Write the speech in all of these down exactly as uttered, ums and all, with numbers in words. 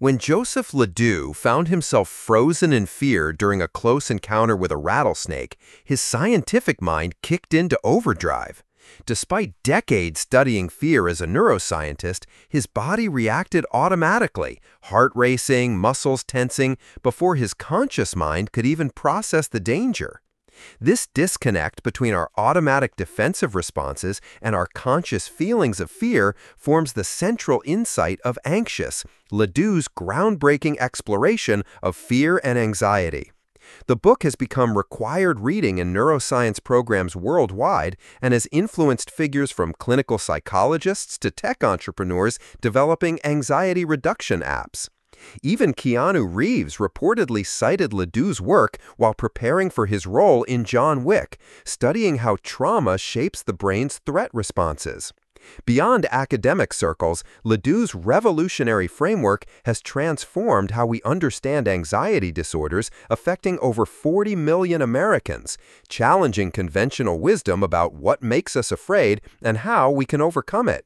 When Joseph Ledoux found himself frozen in fear during a close encounter with a rattlesnake, his scientific mind kicked into overdrive. Despite decades studying fear as a neuroscientist, his body reacted automatically, heart racing, muscles tensing, before his conscious mind could even process the danger. This disconnect between our automatic defensive responses and our conscious feelings of fear forms the central insight of Anxious, Ledoux's groundbreaking exploration of fear and anxiety. The book has become required reading in neuroscience programs worldwide and has influenced figures from clinical psychologists to tech entrepreneurs developing anxiety reduction apps. Even Keanu Reeves reportedly cited Ledoux's work while preparing for his role in John Wick, studying how trauma shapes the brain's threat responses. Beyond academic circles, Ledoux's revolutionary framework has transformed how we understand anxiety disorders affecting over forty million Americans, challenging conventional wisdom about what makes us afraid and how we can overcome it.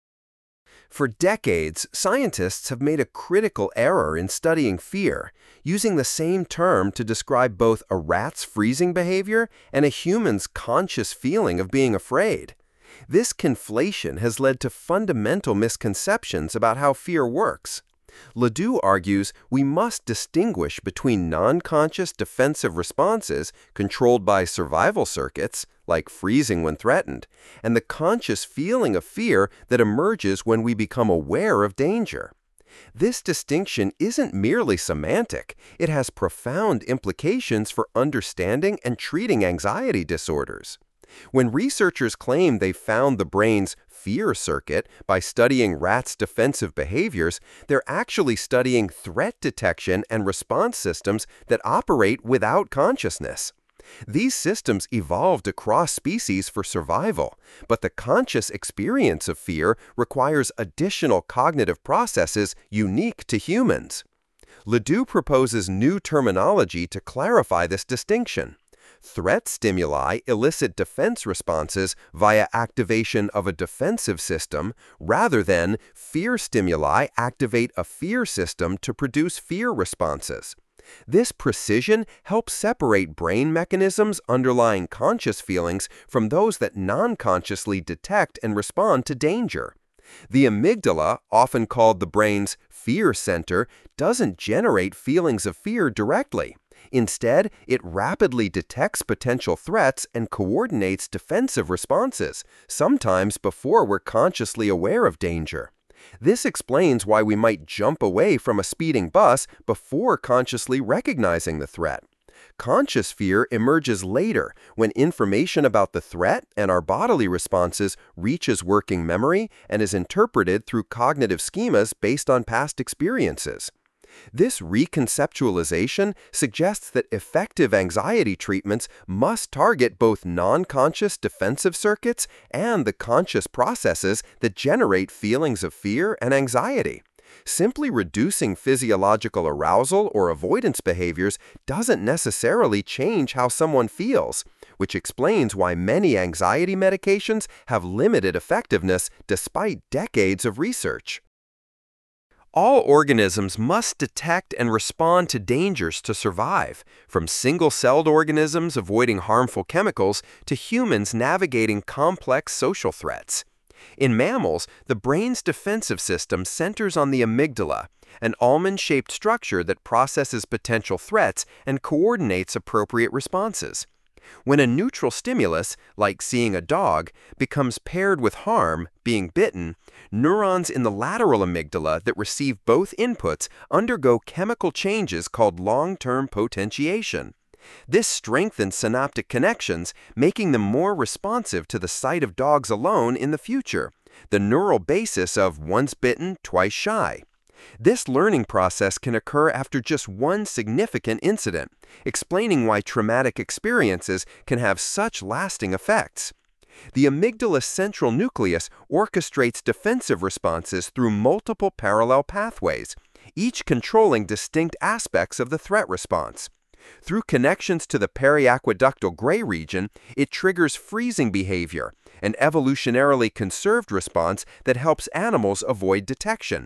For decades, scientists have made a critical error in studying fear, using the same term to describe both a rat's freezing behavior and a human's conscious feeling of being afraid. This conflation has led to fundamental misconceptions about how fear works. Ledoux argues we must distinguish between non-conscious defensive responses controlled by survival circuits, like freezing when threatened, and the conscious feeling of fear that emerges when we become aware of danger. This distinction isn't merely semantic, it has profound implications for understanding and treating anxiety disorders. When researchers claim they found the brain's fear circuit by studying rats' defensive behaviors, they're actually studying threat detection and response systems that operate without consciousness. These systems evolved across species for survival, but the conscious experience of fear requires additional cognitive processes unique to humans. Ledoux proposes new terminology to clarify this distinction. Threat stimuli elicit defense responses via activation of a defensive system, rather than fear stimuli activate a fear system to produce fear responses. This precision helps separate brain mechanisms underlying conscious feelings from those that non-consciously detect and respond to danger. The amygdala, often called the brain's fear center, doesn't generate feelings of fear directly. Instead, it rapidly detects potential threats and coordinates defensive responses, sometimes before we're consciously aware of danger. This explains why we might jump away from a speeding bus before consciously recognizing the threat. Conscious fear emerges later when information about the threat and our bodily responses reaches working memory and is interpreted through cognitive schemas based on past experiences. This reconceptualization suggests that effective anxiety treatments must target both non-conscious defensive circuits and the conscious processes that generate feelings of fear and anxiety. Simply reducing physiological arousal or avoidance behaviors doesn't necessarily change how someone feels, which explains why many anxiety medications have limited effectiveness despite decades of research. All organisms must detect and respond to dangers to survive, from single-celled organisms avoiding harmful chemicals to humans navigating complex social threats. In mammals, the brain's defensive system centers on the amygdala, an almond-shaped structure that processes potential threats and coordinates appropriate responses. When a neutral stimulus, like seeing a dog, becomes paired with harm, being bitten, neurons in the lateral amygdala that receive both inputs undergo chemical changes called long-term potentiation. This strengthens synaptic connections, making them more responsive to the sight of dogs alone in the future, the neural basis of once bitten, twice shy. This learning process can occur after just one significant incident, explaining why traumatic experiences can have such lasting effects. The amygdala's central nucleus orchestrates defensive responses through multiple parallel pathways, each controlling distinct aspects of the threat response. Through connections to the periaqueductal gray region, it triggers freezing behavior, an evolutionarily conserved response that helps animals avoid detection.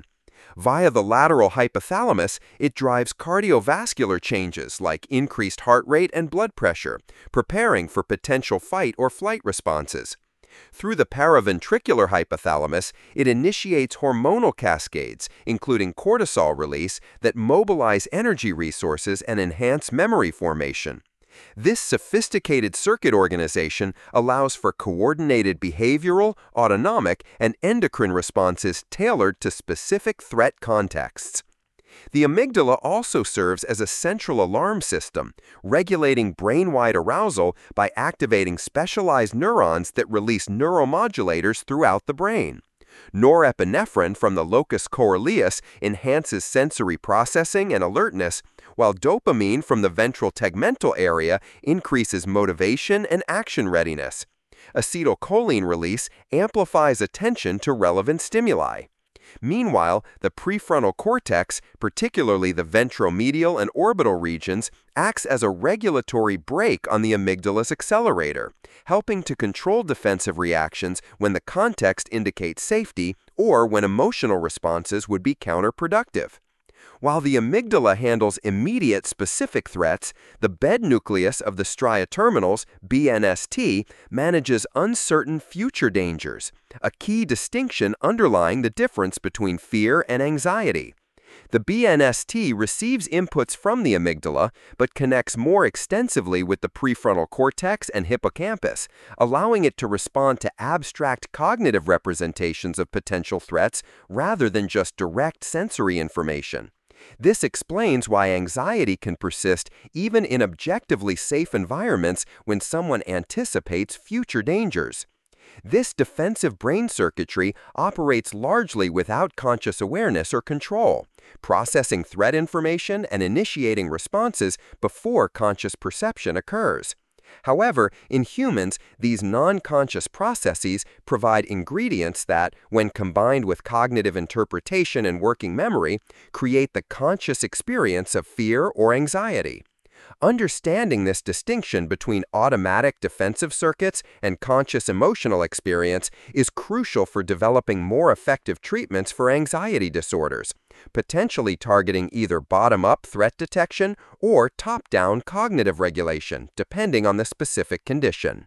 Via the lateral hypothalamus, it drives cardiovascular changes like increased heart rate and blood pressure, preparing for potential fight or flight responses. Through the paraventricular hypothalamus, it initiates hormonal cascades, including cortisol release, that mobilize energy resources and enhance memory formation. This sophisticated circuit organization allows for coordinated behavioral, autonomic, and endocrine responses tailored to specific threat contexts. The amygdala also serves as a central alarm system, regulating brain-wide arousal by activating specialized neurons that release neuromodulators throughout the brain. Norepinephrine from the locus coeruleus enhances sensory processing and alertness, while dopamine from the ventral tegmental area increases motivation and action readiness. Acetylcholine release amplifies attention to relevant stimuli. Meanwhile, the prefrontal cortex, particularly the ventromedial and orbital regions, acts as a regulatory brake on the amygdala's accelerator, helping to control defensive reactions when the context indicates safety or when emotional responses would be counterproductive. While the amygdala handles immediate specific threats, the bed nucleus of the stria terminals, B N S T, manages uncertain future dangers, a key distinction underlying the difference between fear and anxiety. The B N S T receives inputs from the amygdala, but connects more extensively with the prefrontal cortex and hippocampus, allowing it to respond to abstract cognitive representations of potential threats rather than just direct sensory information. This explains why anxiety can persist even in objectively safe environments when someone anticipates future dangers. This defensive brain circuitry operates largely without conscious awareness or control, processing threat information and initiating responses before conscious perception occurs. However, in humans, these non-conscious processes provide ingredients that, when combined with cognitive interpretation and working memory, create the conscious experience of fear or anxiety. Understanding this distinction between automatic defensive circuits and conscious emotional experience is crucial for developing more effective treatments for anxiety disorders, potentially targeting either bottom-up threat detection or top-down cognitive regulation, depending on the specific condition.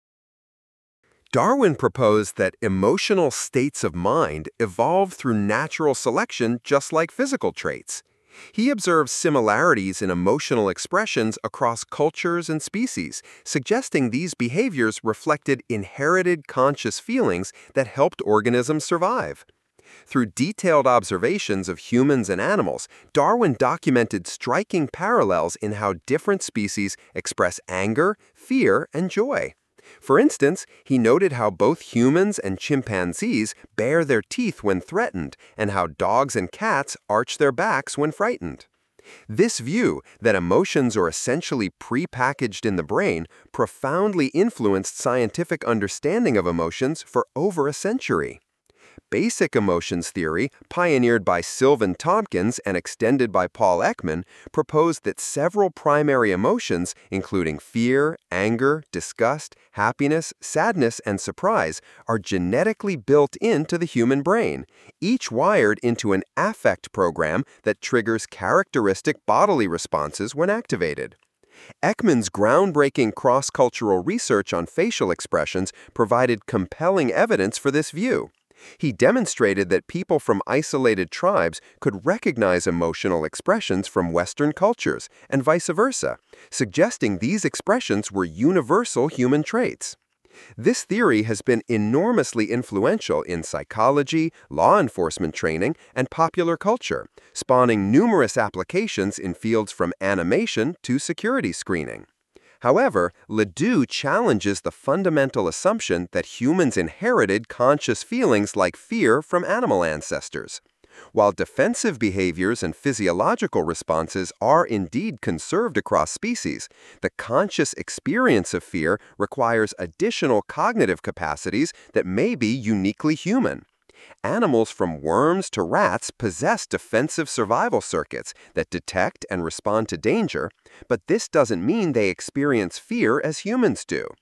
Darwin proposed that emotional states of mind evolve through natural selection just like physical traits. He observed similarities in emotional expressions across cultures and species, suggesting these behaviors reflected inherited conscious feelings that helped organisms survive. Through detailed observations of humans and animals, Darwin documented striking parallels in how different species express anger, fear, and joy. For instance, he noted how both humans and chimpanzees bare their teeth when threatened, and how dogs and cats arch their backs when frightened. This view, that emotions are essentially pre-packaged in the brain, profoundly influenced scientific understanding of emotions for over a century. Basic emotions theory, pioneered by Sylvan Tompkins and extended by Paul Ekman, proposed that several primary emotions, including fear, anger, disgust, happiness, sadness, and surprise, are genetically built into the human brain, each wired into an affect program that triggers characteristic bodily responses when activated. Ekman's groundbreaking cross-cultural research on facial expressions provided compelling evidence for this view. He demonstrated that people from isolated tribes could recognize emotional expressions from Western cultures, and vice versa, suggesting these expressions were universal human traits. This theory has been enormously influential in psychology, law enforcement training, and popular culture, spawning numerous applications in fields from animation to security screening. However, Ledoux challenges the fundamental assumption that humans inherited conscious feelings like fear from animal ancestors. While defensive behaviors and physiological responses are indeed conserved across species, the conscious experience of fear requires additional cognitive capacities that may be uniquely human. Animals from worms to rats possess defensive survival circuits that detect and respond to danger, but this doesn't mean they experience fear as humans do.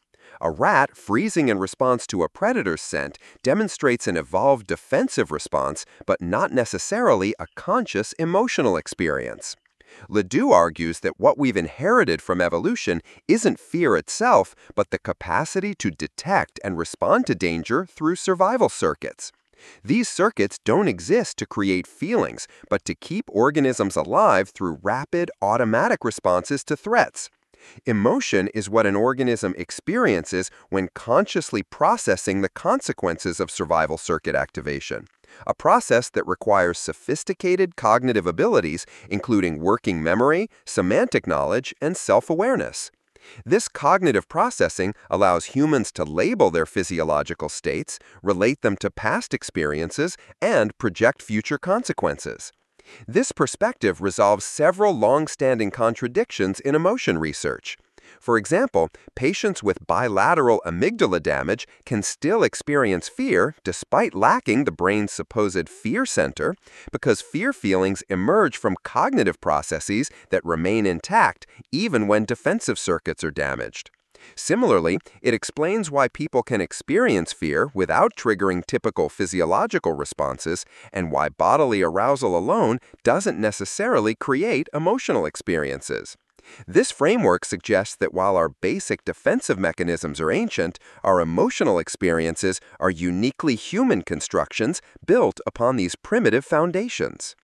A rat freezing in response to a predator's scent demonstrates an evolved defensive response, but not necessarily a conscious emotional experience. Ledoux argues that what we've inherited from evolution isn't fear itself, but the capacity to detect and respond to danger through survival circuits. These circuits don't exist to create feelings, but to keep organisms alive through rapid, automatic responses to threats. Emotion is what an organism experiences when consciously processing the consequences of survival circuit activation, a process that requires sophisticated cognitive abilities, including working memory, semantic knowledge, and self-awareness. This cognitive processing allows humans to label their physiological states, relate them to past experiences, and project future consequences. This perspective resolves several long-standing contradictions in emotion research. For example, patients with bilateral amygdala damage can still experience fear despite lacking the brain's supposed fear center, because fear feelings emerge from cognitive processes that remain intact even when defensive circuits are damaged. Similarly, it explains why people can experience fear without triggering typical physiological responses, and why bodily arousal alone doesn't necessarily create emotional experiences. This framework suggests that while our basic defensive mechanisms are ancient, our emotional experiences are uniquely human constructions built upon these primitive foundations.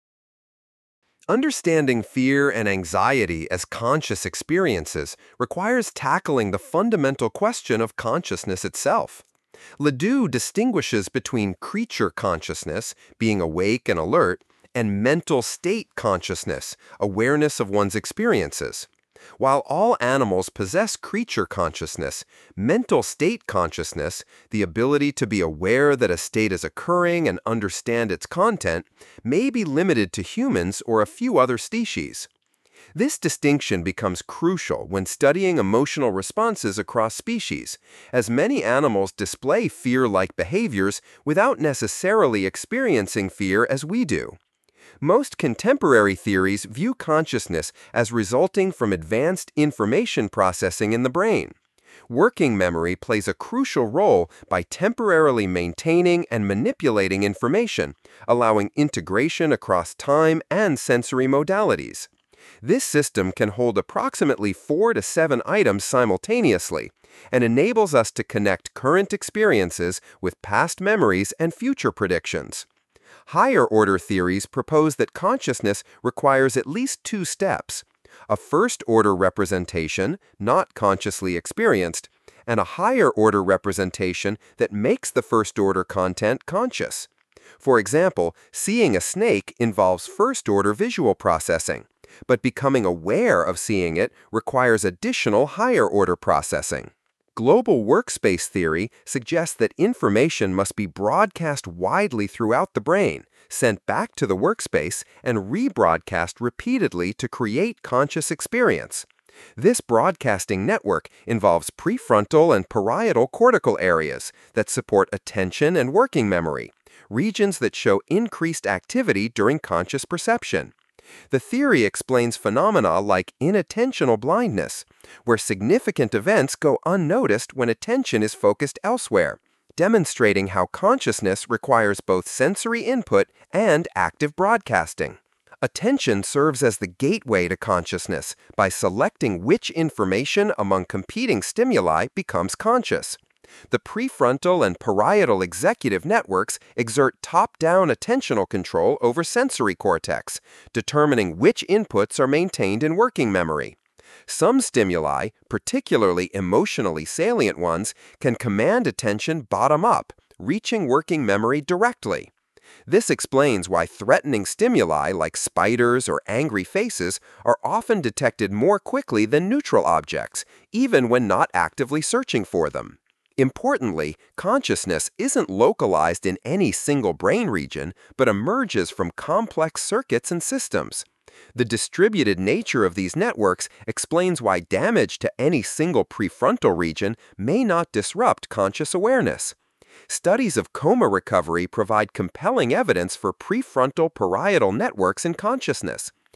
Understanding fear and anxiety as conscious experiences requires tackling the fundamental question of consciousness itself. Ledoux distinguishes between creature consciousness, being awake and alert, and mental state consciousness, awareness of one's experiences. While all animals possess creature consciousness, mental state consciousness, the ability to be aware that a state is occurring and understand its content, may be limited to humans or a few other species. This distinction becomes crucial when studying emotional responses across species, as many animals display fear-like behaviors without necessarily experiencing fear as we do. Most contemporary theories view consciousness as resulting from advanced information processing in the brain. Working memory plays a crucial role by temporarily maintaining and manipulating information, allowing integration across time and sensory modalities. This system can hold approximately four to seven items simultaneously and enables us to connect current experiences with past memories and future predictions. Higher-order theories propose that consciousness requires at least two steps: a first-order representation, not consciously experienced, and a higher-order representation that makes the first-order content conscious. For example, seeing a snake involves first-order visual processing, but becoming aware of seeing it requires additional higher-order processing. Global workspace theory suggests that information must be broadcast widely throughout the brain, sent back to the workspace, and rebroadcast repeatedly to create conscious experience. This broadcasting network involves prefrontal and parietal cortical areas that support attention and working memory, regions that show increased activity during conscious perception. The theory explains phenomena like inattentional blindness, where significant events go unnoticed when attention is focused elsewhere, demonstrating how consciousness requires both sensory input and active broadcasting. Attention serves as the gateway to consciousness by selecting which information among competing stimuli becomes conscious. The prefrontal and parietal executive networks exert top-down attentional control over sensory cortex, determining which inputs are maintained in working memory. Some stimuli, particularly emotionally salient ones, can command attention bottom-up, reaching working memory directly. This explains why threatening stimuli like spiders or angry faces are often detected more quickly than neutral objects, even when not actively searching for them. Importantly, consciousness isn't localized in any single brain region, but emerges from complex circuits and systems. The distributed nature of these networks explains why damage to any single prefrontal region may not disrupt conscious awareness. Studies of coma recovery provide compelling evidence for prefrontal parietal networks in consciousness.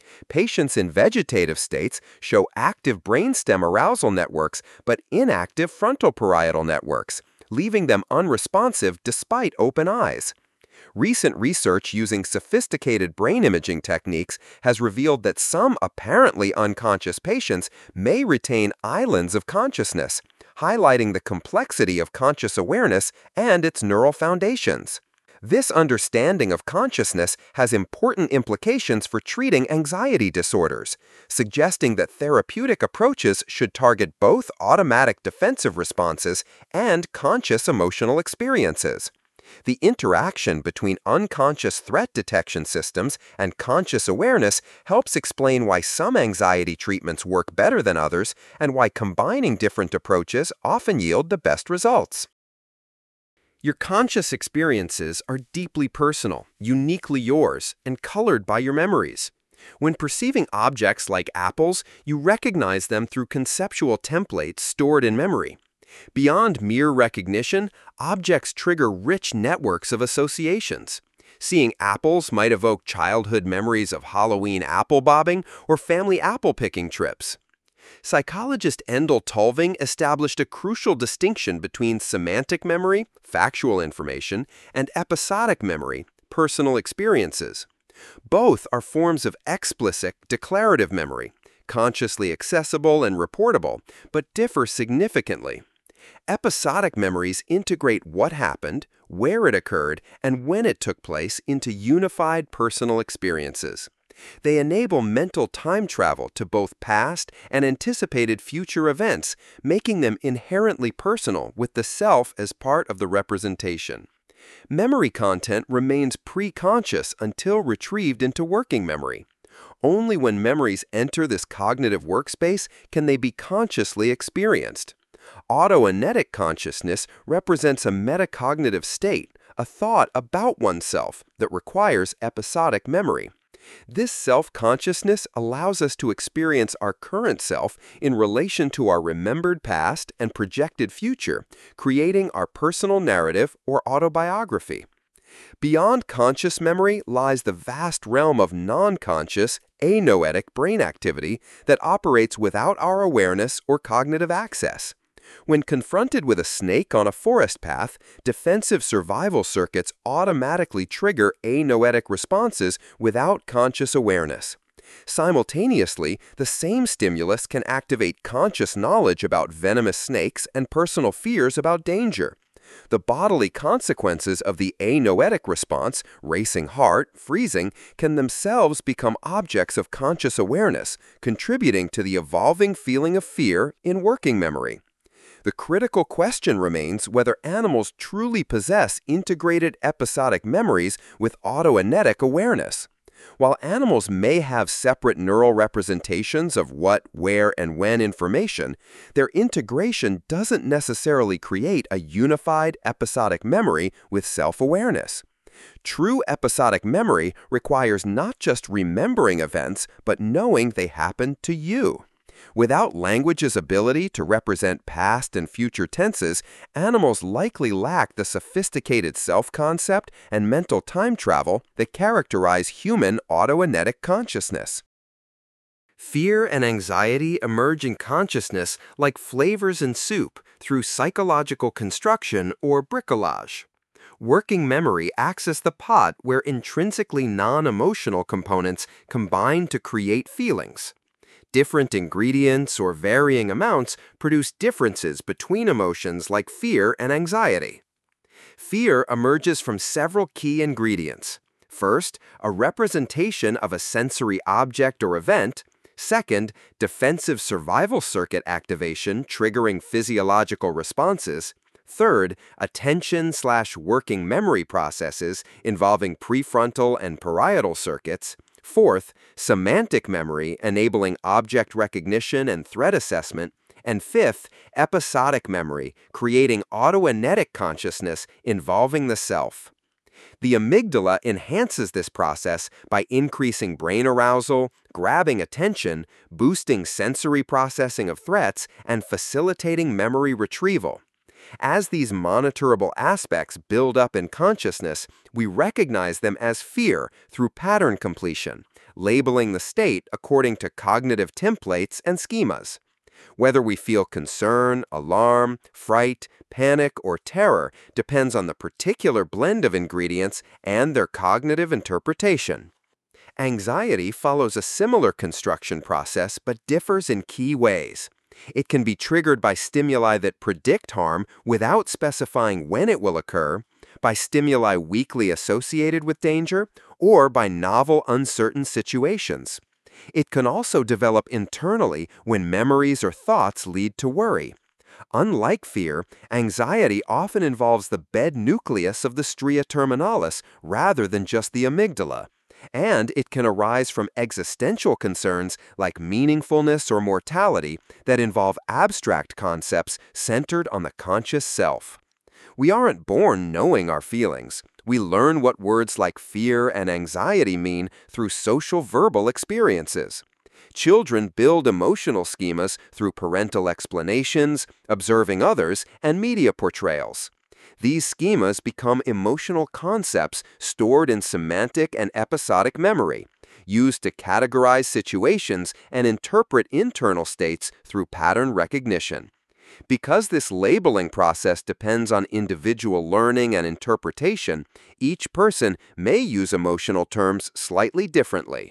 Patients in vegetative states show active brainstem arousal networks but inactive frontal parietal networks, leaving them unresponsive despite open eyes. Recent research using sophisticated brain imaging techniques has revealed that some apparently unconscious patients may retain islands of consciousness, highlighting the complexity of conscious awareness and its neural foundations. This understanding of consciousness has important implications for treating anxiety disorders, suggesting that therapeutic approaches should target both automatic defensive responses and conscious emotional experiences. The interaction between unconscious threat detection systems and conscious awareness helps explain why some anxiety treatments work better than others and why combining different approaches often yield the best results. Your conscious experiences are deeply personal, uniquely yours, and colored by your memories. When perceiving objects like apples, you recognize them through conceptual templates stored in memory. Beyond mere recognition, objects trigger rich networks of associations. Seeing apples might evoke childhood memories of Halloween apple bobbing or family apple-picking trips. Psychologist Endel Tulving established a crucial distinction between semantic memory, factual information, and episodic memory, personal experiences. Both are forms of explicit, declarative memory, consciously accessible and reportable, but differ significantly. Episodic memories integrate what happened, where it occurred, and when it took place into unified personal experiences. They enable mental time travel to both past and anticipated future events, making them inherently personal with the self as part of the representation. Memory content remains pre-conscious until retrieved into working memory. Only when memories enter this cognitive workspace can they be consciously experienced. Autoenetic consciousness represents a metacognitive state, a thought about oneself that requires episodic memory. This self-consciousness allows us to experience our current self in relation to our remembered past and projected future, creating our personal narrative or autobiography. Beyond conscious memory lies the vast realm of non-conscious, anoetic brain activity that operates without our awareness or cognitive access. When confronted with a snake on a forest path, defensive survival circuits automatically trigger anoetic responses without conscious awareness. Simultaneously, the same stimulus can activate conscious knowledge about venomous snakes and personal fears about danger. The bodily consequences of the anoetic response, racing heart, freezing, can themselves become objects of conscious awareness, contributing to the evolving feeling of fear in working memory. The critical question remains whether animals truly possess integrated episodic memories with autoenetic awareness. While animals may have separate neural representations of what, where, and when information, their integration doesn't necessarily create a unified episodic memory with self-awareness. True episodic memory requires not just remembering events, but knowing they happened to you. Without language's ability to represent past and future tenses, animals likely lack the sophisticated self-concept and mental time travel that characterize human autoenetic consciousness. Fear and anxiety emerge in consciousness like flavors in soup through psychological construction or bricolage. Working memory acts as the pot where intrinsically non-emotional components combine to create feelings. Different ingredients or varying amounts produce differences between emotions like fear and anxiety. Fear emerges from several key ingredients. First, a representation of a sensory object or event. Second, defensive survival circuit activation triggering physiological responses. Third, attention slash working memory processes involving prefrontal and parietal circuits. Fourth, semantic memory enabling object recognition and threat assessment. And fifth, episodic memory, creating autoenetic consciousness involving the self. The amygdala enhances this process by increasing brain arousal, grabbing attention, boosting sensory processing of threats, and facilitating memory retrieval. As these monitorable aspects build up in consciousness, we recognize them as fear through pattern completion, labeling the state according to cognitive templates and schemas. Whether we feel concern, alarm, fright, panic, or terror depends on the particular blend of ingredients and their cognitive interpretation. Anxiety follows a similar construction process but differs in key ways. It can be triggered by stimuli that predict harm without specifying when it will occur, by stimuli weakly associated with danger, or by novel, uncertain situations. It can also develop internally when memories or thoughts lead to worry. Unlike fear, anxiety often involves the bed nucleus of the stria terminalis rather than just the amygdala. And it can arise from existential concerns like meaningfulness or mortality that involve abstract concepts centered on the conscious self. We aren't born knowing our feelings. We learn what words like fear and anxiety mean through social verbal experiences. Children build emotional schemas through parental explanations, observing others, and media portrayals. These schemas become emotional concepts stored in semantic and episodic memory, used to categorize situations and interpret internal states through pattern recognition. Because this labeling process depends on individual learning and interpretation, each person may use emotional terms slightly differently.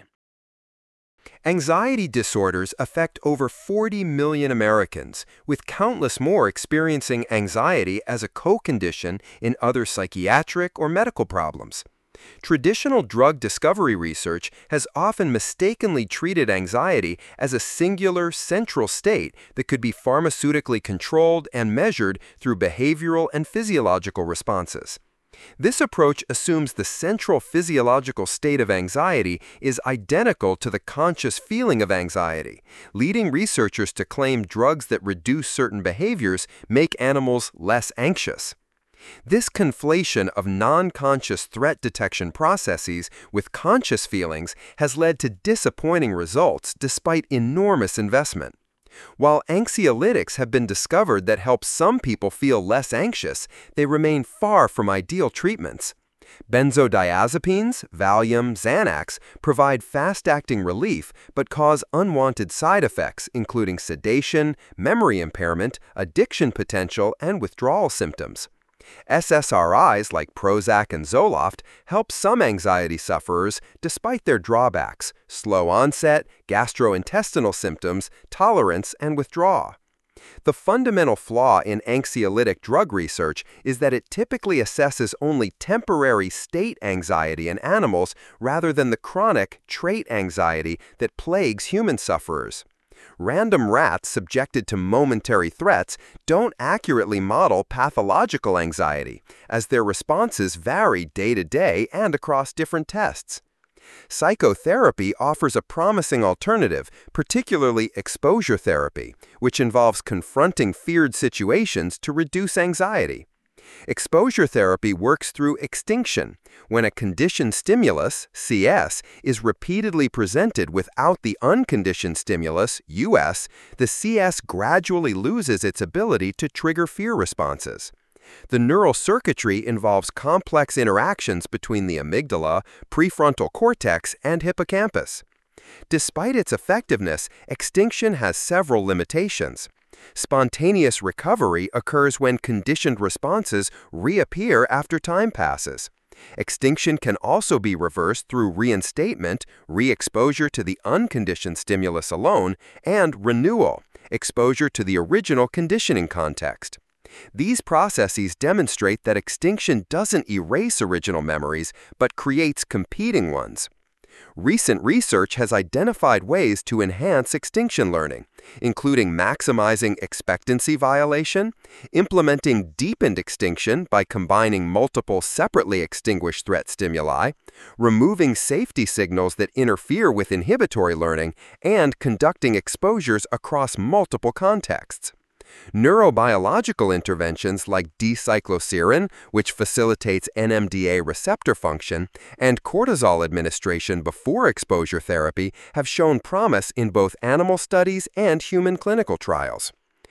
Anxiety disorders affect over forty million Americans, with countless more experiencing anxiety as a co-condition in other psychiatric or medical problems. Traditional drug discovery research has often mistakenly treated anxiety as a singular, central state that could be pharmaceutically controlled and measured through behavioral and physiological responses. This approach assumes the central physiological state of anxiety is identical to the conscious feeling of anxiety, leading researchers to claim drugs that reduce certain behaviors make animals less anxious. This conflation of non-conscious threat detection processes with conscious feelings has led to disappointing results despite enormous investment. While anxiolytics have been discovered that help some people feel less anxious, they remain far from ideal treatments. Benzodiazepines, Valium, Xanax provide fast-acting relief but cause unwanted side effects, including sedation, memory impairment, addiction potential, and withdrawal symptoms. S S R Is like Prozac and Zoloft help some anxiety sufferers despite their drawbacks: slow onset, gastrointestinal symptoms, tolerance, and withdrawal. The fundamental flaw in anxiolytic drug research is that it typically assesses only temporary state anxiety in animals rather than the chronic trait anxiety that plagues human sufferers. Random rats subjected to momentary threats don't accurately model pathological anxiety, as their responses vary day to day and across different tests. Psychotherapy offers a promising alternative, particularly exposure therapy, which involves confronting feared situations to reduce anxiety. Exposure therapy works through extinction, when a conditioned stimulus, C S, is repeatedly presented without the unconditioned stimulus, U S, the C S gradually loses its ability to trigger fear responses. The neural circuitry involves complex interactions between the amygdala, prefrontal cortex, and hippocampus. Despite its effectiveness, extinction has several limitations. Spontaneous recovery occurs when conditioned responses reappear after time passes. Extinction can also be reversed through reinstatement, re-exposure to the unconditioned stimulus alone, and renewal, exposure to the original conditioning context. These processes demonstrate that extinction doesn't erase original memories, but creates competing ones. Recent research has identified ways to enhance extinction learning, including maximizing expectancy violation, implementing deepened extinction by combining multiple separately extinguished threat stimuli, removing safety signals that interfere with inhibitory learning, and conducting exposures across multiple contexts. Neurobiological interventions like D-cycloserine, which facilitates N M D A receptor function, and cortisol administration before exposure therapy have shown promise in both animal studies and human clinical trials.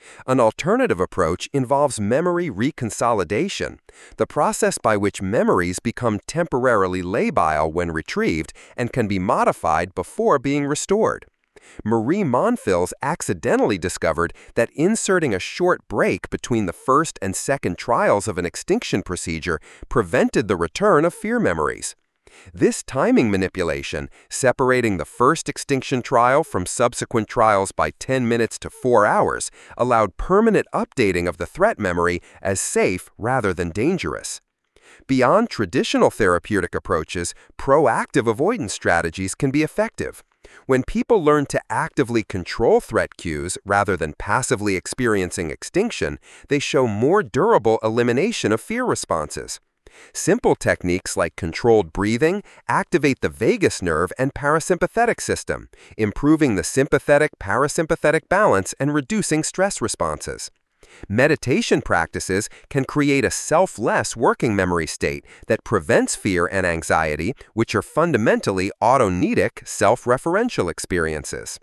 An alternative approach involves memory reconsolidation, the process by which memories become temporarily labile when retrieved and can be modified before being restored. Marie Monfils accidentally discovered that inserting a short break between the first and second trials of an extinction procedure prevented the return of fear memories. This timing manipulation, separating the first extinction trial from subsequent trials by ten minutes to four hours, allowed permanent updating of the threat memory as safe rather than dangerous. Beyond traditional therapeutic approaches, proactive avoidance strategies can be effective. When people learn to actively control threat cues rather than passively experiencing extinction, they show more durable elimination of fear responses. Simple techniques like controlled breathing activate the vagus nerve and parasympathetic system, improving the sympathetic-parasympathetic balance and reducing stress responses. Meditation practices can create a selfless working memory state that prevents fear and anxiety, which are fundamentally autonoetic, self-referential experiences.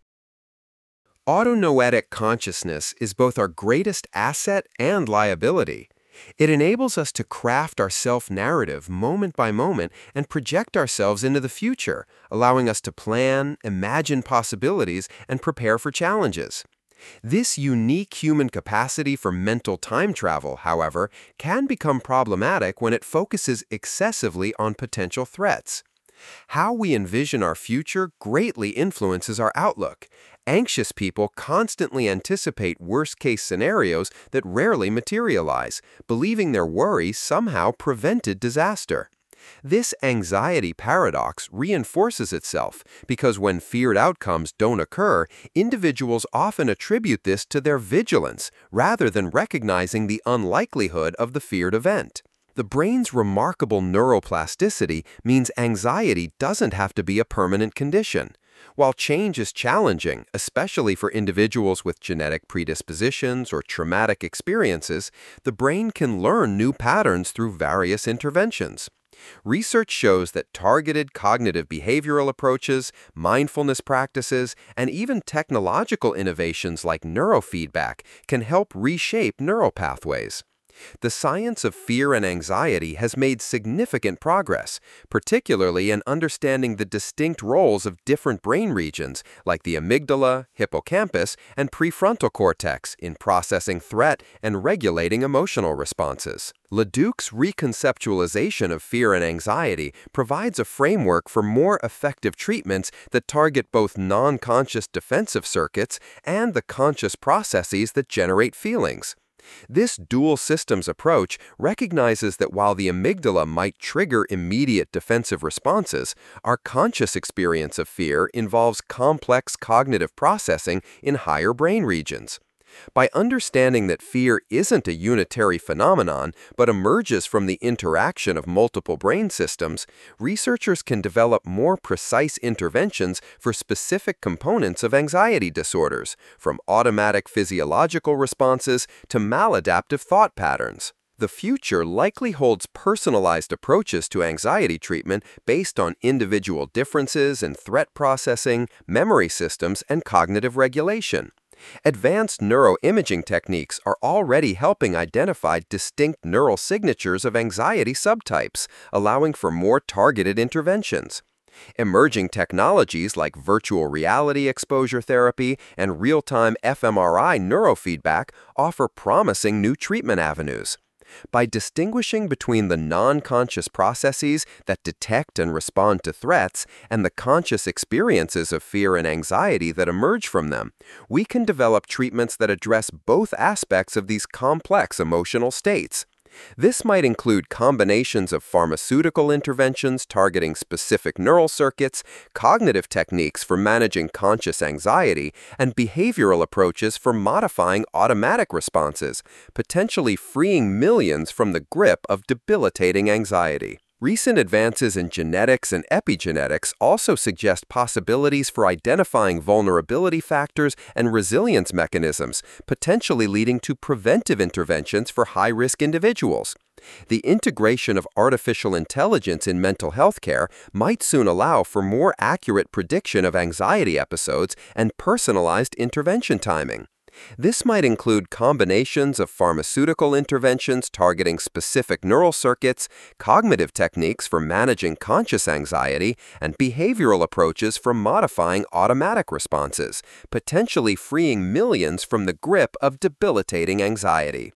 Autonoetic consciousness is both our greatest asset and liability. It enables us to craft our self-narrative moment by moment and project ourselves into the future, allowing us to plan, imagine possibilities, and prepare for challenges. This unique human capacity for mental time travel, however, can become problematic when it focuses excessively on potential threats. How we envision our future greatly influences our outlook. Anxious people constantly anticipate worst-case scenarios that rarely materialize, believing their worry somehow prevented disaster. This anxiety paradox reinforces itself because when feared outcomes don't occur, individuals often attribute this to their vigilance rather than recognizing the unlikelihood of the feared event. The brain's remarkable neuroplasticity means anxiety doesn't have to be a permanent condition. While change is challenging, especially for individuals with genetic predispositions or traumatic experiences, the brain can learn new patterns through various interventions. Research shows that targeted cognitive behavioral approaches, mindfulness practices, and even technological innovations like neurofeedback can help reshape neural pathways. The science of fear and anxiety has made significant progress, particularly in understanding the distinct roles of different brain regions like the amygdala, hippocampus, and prefrontal cortex in processing threat and regulating emotional responses. Leduc's reconceptualization of fear and anxiety provides a framework for more effective treatments that target both non-conscious defensive circuits and the conscious processes that generate feelings. This dual systems approach recognizes that while the amygdala might trigger immediate defensive responses, our conscious experience of fear involves complex cognitive processing in higher brain regions. By understanding that fear isn't a unitary phenomenon but emerges from the interaction of multiple brain systems, researchers can develop more precise interventions for specific components of anxiety disorders, from automatic physiological responses to maladaptive thought patterns. The future likely holds personalized approaches to anxiety treatment based on individual differences in threat processing, memory systems, and cognitive regulation. Advanced neuroimaging techniques are already helping identify distinct neural signatures of anxiety subtypes, allowing for more targeted interventions. Emerging technologies like virtual reality exposure therapy and real-time fMRI neurofeedback offer promising new treatment avenues. By distinguishing between the non-conscious processes that detect and respond to threats and the conscious experiences of fear and anxiety that emerge from them, we can develop treatments that address both aspects of these complex emotional states. This might include combinations of pharmaceutical interventions targeting specific neural circuits, cognitive techniques for managing conscious anxiety, and behavioral approaches for modifying automatic responses, potentially freeing millions from the grip of debilitating anxiety. Recent advances in genetics and epigenetics also suggest possibilities for identifying vulnerability factors and resilience mechanisms, potentially leading to preventive interventions for high-risk individuals. The integration of artificial intelligence in mental health care might soon allow for more accurate prediction of anxiety episodes and personalized intervention timing. This might include combinations of pharmaceutical interventions targeting specific neural circuits, cognitive techniques for managing conscious anxiety, and behavioral approaches for modifying automatic responses, potentially freeing millions from the grip of debilitating anxiety.